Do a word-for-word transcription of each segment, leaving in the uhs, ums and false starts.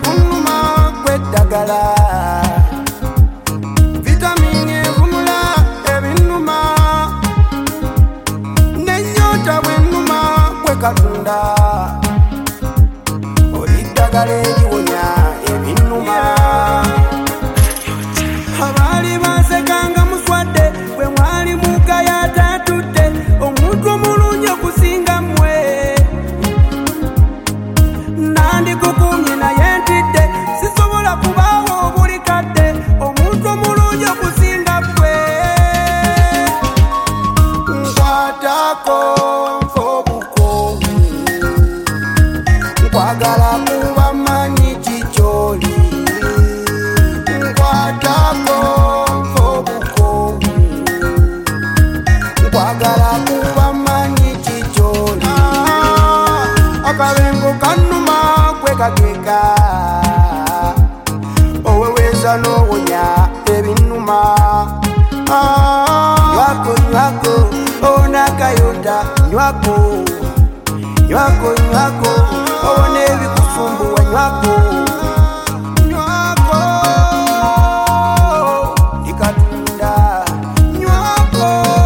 kunuma kw'eddagala vitamini evumula ebinuma n'ennyota bw'ennuma kw'ekatunda oliddagala eriwonya ebinuma abaali bansekanga muswadde bwe mwali mugaya atatudde omuntu omulungi okusinga mmwe nandikukumye naye ntidde sisobola kubaawo obuli kadde omuntu omulungi okusinga ggwe nkwatako nfobukomu nkwagala kuba manyi kikyoli nkwatako nfobukomu nkwagala kuba manyi kikyoli akabengo kanuma kwekakeka oweweza n'owonya ebinuma nywako nywako owona akayota nywako nywako nywako owona ebikusumbuwa nywako nywako ndikatunda nywako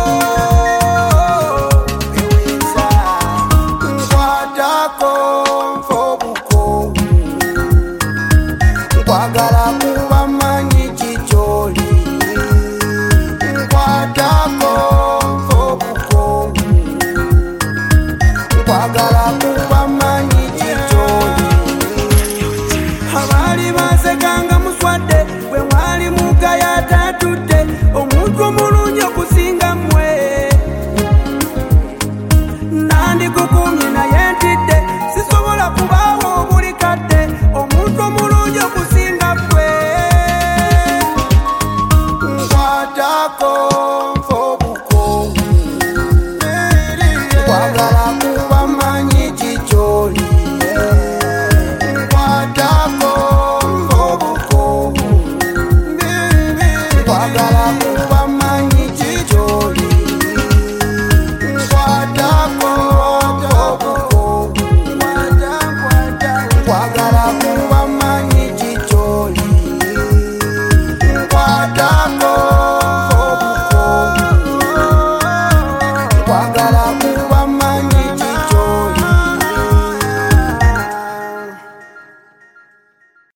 eweza nkwatako nfobukomu nkwagala kuba manyi kikyoli nkwatako nfobukomu nkwagala kuba manyi kikyoli abaali bansekanga